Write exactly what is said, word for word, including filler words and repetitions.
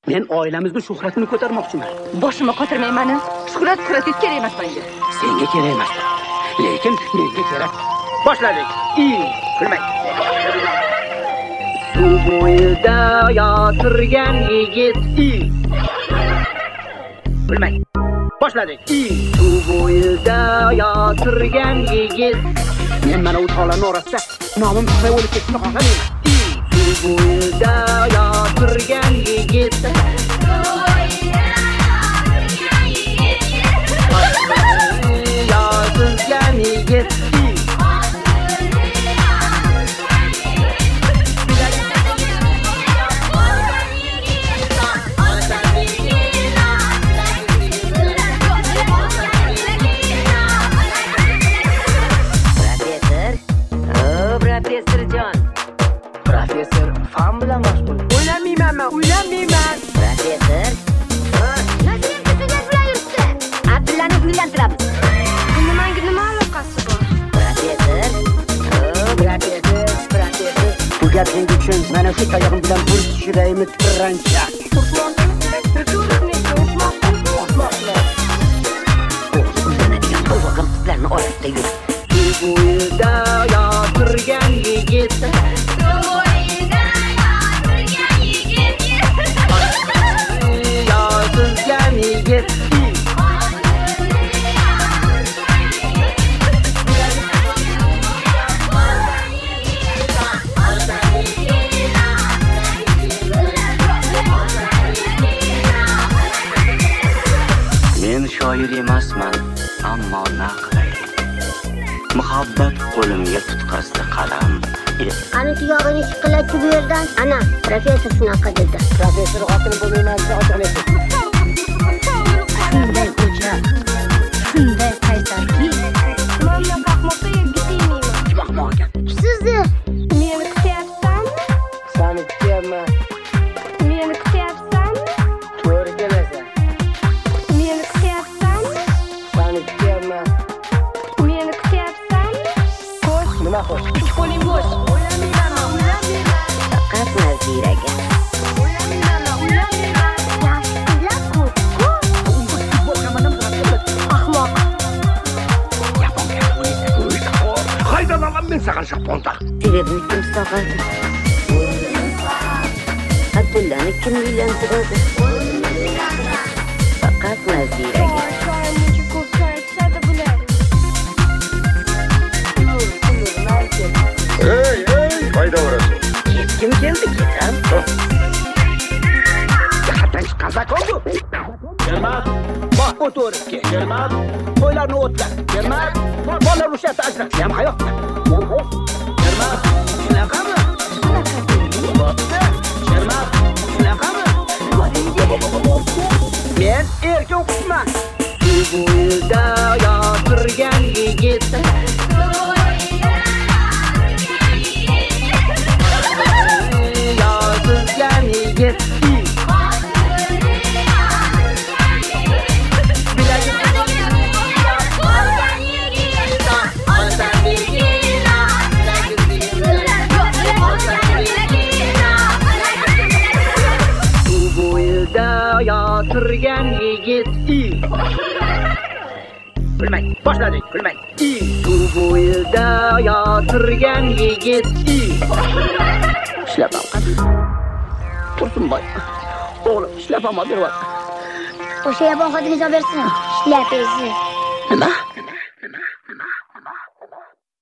Men oilamizning shuhratini ko'tarmoqchiman. Boshimni qotirmayman. Shuhrat quratit kerak emas menga. Senga kerak emas. Lekin menga kerak. Boshladik. I, kulmang. Suv bo'yida yotirgan yigit I. Kulmang. Boshladik. I, suv bo'yida yotirgan yigit. Men mana u tog'larning orasida nomim chiqmay o'lib ketishni xohlamayman. I, suv bo'yida yotirgan yigit. Yotirgan yigit. Professorjon. Professor fan bilan mashg'ul. O'ylamayman men, o'ylamayman. Professor. Nasib tugat bilan yuribdi. Abdullani uylantiramiz. Nimaga nima aloqasi bor? Professor. Professor, professor. Bu gapingiz uchun mana shu tayog'im bilan bir tushiraymi tirranchak. Qizlarni orasida yur. Bu yerda yotirgan yigit. Yotirgan yigit. Men shoir emasman, ammo naqlay. Muhabbat qo'limga tutqazdi qalam. Qani tuyog'ini shiqillatchi bu yerdan. Ana, professor shunaqa dedi. Professor xotini bo'lmayman deb ochiqlaysiz. Shunday ko'cha, shunday qaysarki. Mana qahmoqqa yegitingmi? Ahmoq ekan. Sizni meni kutyapsanmi? Seni kutyapman. Meni kutyapsanmi? To'g'ri kelasan. Meni kutyapsanmi? Seni kutyapman. Meni kutyapsanmi? Xo'sh, Nima xo'sh? ikki qo'ling bo'sh. O'ylamayman, o'ylamayman. Faqat Naziraga. O'ylamayman, o'ylamayman. Yaxshi qizlar-ku. Ahmoq. Haydanaman men saqar shaponda. Telefonni kim sog'adi? Abdullani kim uylantiradi? Faqat Naziraga. Shoirning ko'p aytishadi bular. Ey, ey, qayda borasiz? Kim keldi ketam? Jihatdan chiqqan zakon bu. Germat, bor o'tiribki. Germat, qo'ylarni o'tlar. Germat, bola rushiyati ajratdi ham hayotda. Germat, shunaqami? Bo'pti. Germat, shunaqami? Men erkin qutman. Bu yerda yotirgan yigit. Yotirgan yigit. Yotirgan yigit. Kulmang, boshladik, kulmang. Suv bo'yida yotirgan yigit. Shlapam qani? Tursunboy. O'g'lim, shlapamni beryapti. O'sha yabon xotiningiz olib bersin. Shlyapingizni. Nima?